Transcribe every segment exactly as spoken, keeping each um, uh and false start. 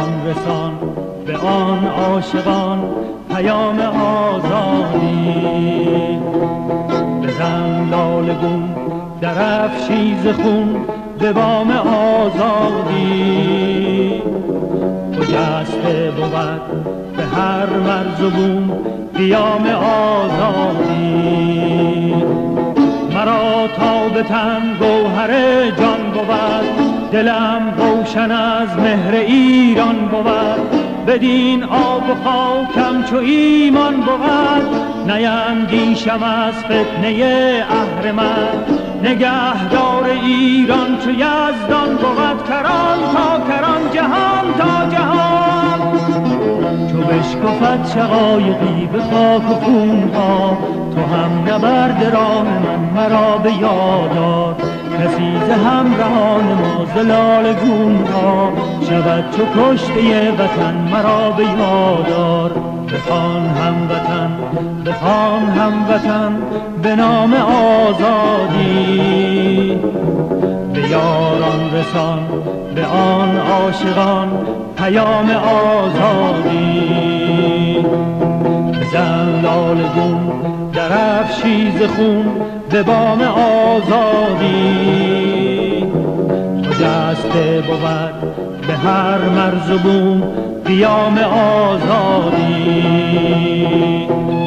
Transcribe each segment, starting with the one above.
یاران رسان به آن عاشقان پیام آزادی. بزن لاله گون در افشیز خون به بام آزادی. خجسته بود به هر مرز و بوم قیام آزادی. مرا تا به تن گوهر جان بود، دلم روشن از مهر ایران بود. بدین آب و خاکم چو ایمان بود، نیندیشم از فتنه اهرمن. نگهدار ایران چو یزدان بود، کران تا کران، جهان تا جهان. چو بشکفد شقایقی به خاک و خونها، تو هم نبرد راه من مرا به یاد آر. کسی ز همراهان ما ز لاله گون ها، شود چو کشته وطن مرا به یاد آر. بخوان هموطن بخوان هموطن به نام آزادی. به یاران رسان به آن عاشقان پیام آزادی. بزن لاله گون در افشیز خون به بام آزادی. خجسته بود به هر مرز و بوم قیام آزادی.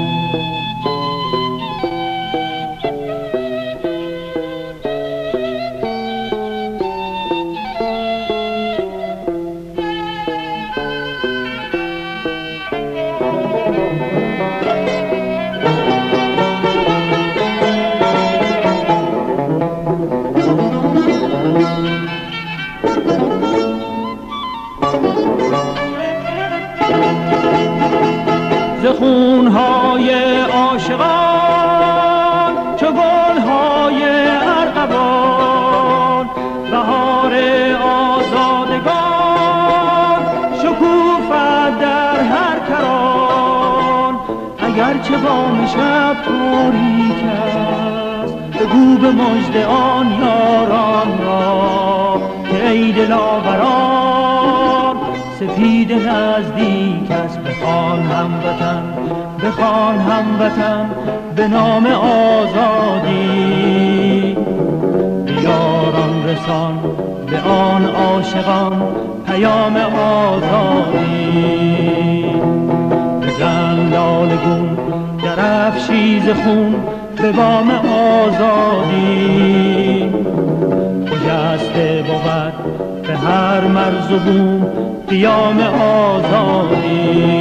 ز خونهای عاشقان چو گلهای ارغوان، بهار آزادگان شکوفد در هر کران. اگرچه بام شب تاریک است، بگو به مژده آن یاران را که ای دلاوران سپید نزدیک است. بخوان هموطن بخوان هموطن به نام آزادی. به یاران رسان به آن عاشقان پیام آزادی. بزن لاله گون در افشیز خون به بام آزادی. خجسته بود به هر مرز و بوم قیام آزادی.